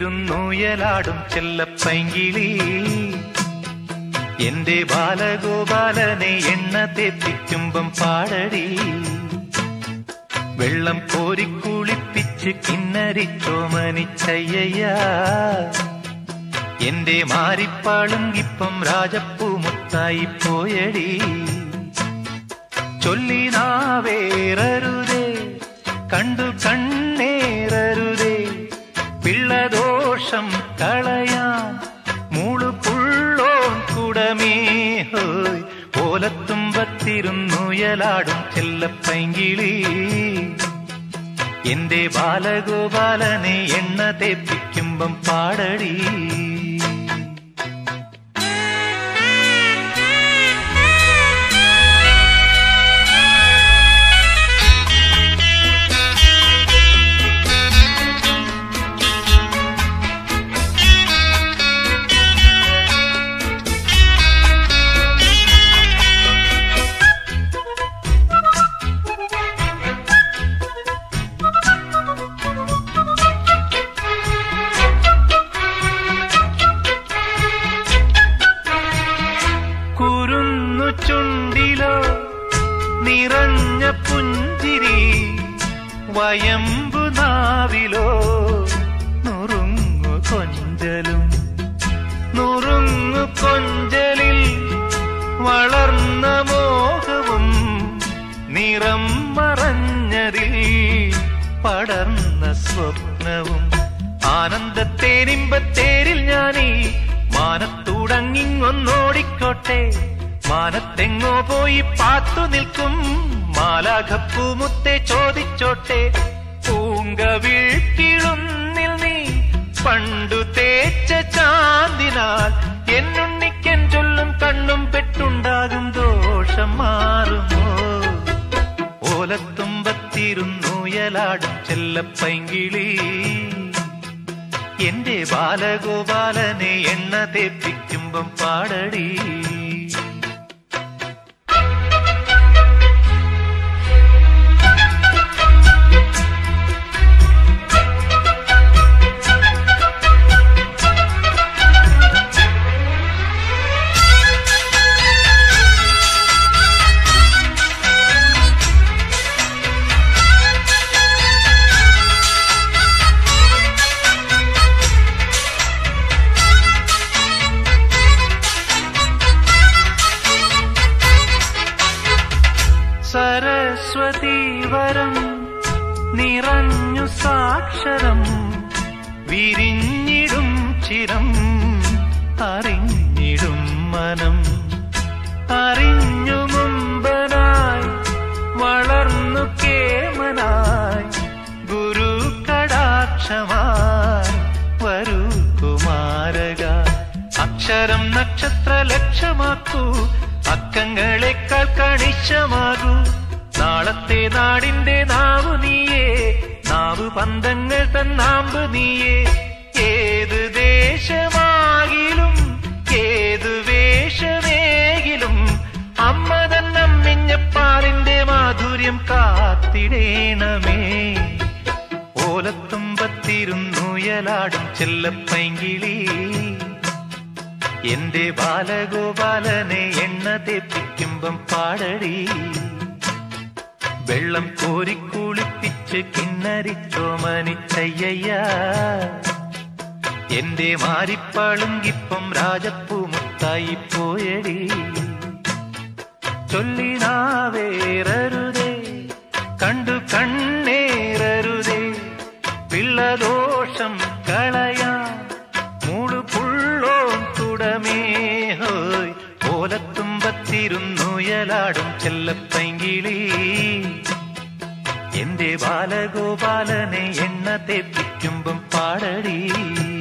തുമ്പത്തിരുന്നുയലാടും ചെല്ലപ്പൈങ്കിളി എന്റെ ബാലഗോപാലനെ എണ്ണ തേപ്പിക്കുമ്പം പാടടി വെള്ളം കോരിക്കുളിപ്പിച്ച് കിന്നരിച്ചോമനിച്ചയ്യ എന്റെ മാരിപ്പാളുങ്കിപ്പം രാജപ്പൂ മുത്തായി പോയടി ചൊല്ലി നാവേറരുതേ കണ്ടു കണ്ണേറരുതേ പിള്ളദോഷം കളയാൻ മൂളുപുള്ളോൻ കുടമേ ഹോയ് ഓലത്തുമ്പത്തിരുന്നുയലാടും ചെല്ലപ്പൈങ്കിളി എന്റെ ബാലഗോപാലനെ എണ്ണ തേപ്പിക്കുമ്പം പാടടി ചുണ്ടിലോ നിറഞ്ഞ പുഞ്ചിരി വയമ്പു നാവിലോ നുറുങ്ങു കൊഞ്ചലും നുറുങ്ങു കൊഞ്ചലിൽ വളർന്ന മോഹവും നിറം മറഞ്ഞതിൽ പടർന്ന സ്വപ്നവും ആനന്ദത്തേരിമ്പത്തേരിൽ ഞാനീ മാനത്തൂടങ്ങിങ്ങൊന്നോടിക്കോട്ടെ മാനത്തെങ്ങോ പോയി പാത്തു നിൽക്കും മാലാഖപ്പൂമുത്തെ ചോദിച്ചോട്ടെ പൂങ്കവിഴ്ക്കിളുന്നിൽ നീ പണ്ടു തേച്ച ചാന്തിനാൽ എന്നുണ്ണിക്കൻ ചൊല്ലും കണ്ണും പെട്ടുണ്ടാകും ദോഷം മാറുമോ ഓലത്തുമ്പത്തിരുന്നുയലാടും ചെല്ലപ്പൈങ്കിളി എന്റെ ബാലഗോപാലനെ എണ്ണ തേപ്പിക്കുമ്പം പാടടി സരസ്വതീവരം നിറഞ്ഞു സാക്ഷരം വിരിഞ്ഞിടും ചിരം അറിഞ്ഞിടും മനം അറിഞ്ഞു മുമ്പനായി വളർന്നു കേമനായി ഗുരു കടാക്ഷമായി വരൂ കുമാരക അക്ഷരം നക്ഷത്ര ലക്ഷ്യമാക്കൂ അക്കങ്ങളെക്കാൾ കണിശമാകൂ നാളത്തെ നാടിന്റെ നാവു നീയേ നാവു പന്തങ്ങൾ തന്നാമ്പ് നീയേ ഏത് ദേശമാകിലും ഏതു വേഷമേകിലും അമ്മ തന്നമ്മിഞ്ഞപ്പാലിന്റെ മാധുര്യം കാത്തിടേണമേ ഓലത്തുമ്പത്തിരുന്നുയലാടും ചെല്ലപ്പൈങ്കിളി എന്റെ ബാലഗോപാലനെ എണ്ണ തേപ്പിക്കുമ്പം പാടടി വെള്ളം കോരിക്കുളിപ്പിച്ച് കിന്നരിച്ചോമനിച്ചയ്യ എന്റെ മാരിപ്പാളുങ്കിപ്പം രാജപ്പൂ മുത്തായി പോയടി ചൊല്ലി നാവേറരുതേ കണ്ടു കണ്ണേറരുതേ പിള്ളദോഷം കളയാൻ മൂളുപുള്ളോൻ തുടമേ ഹോയ് ഓലത്തുമ്പത്തിരുന്നുയലാടും ചെല്ലപ്പൈങ്കിളി എന്റെ ബാലഗോപാലനെ എണ്ണ തേപ്പിക്കുമ്പം പാടടി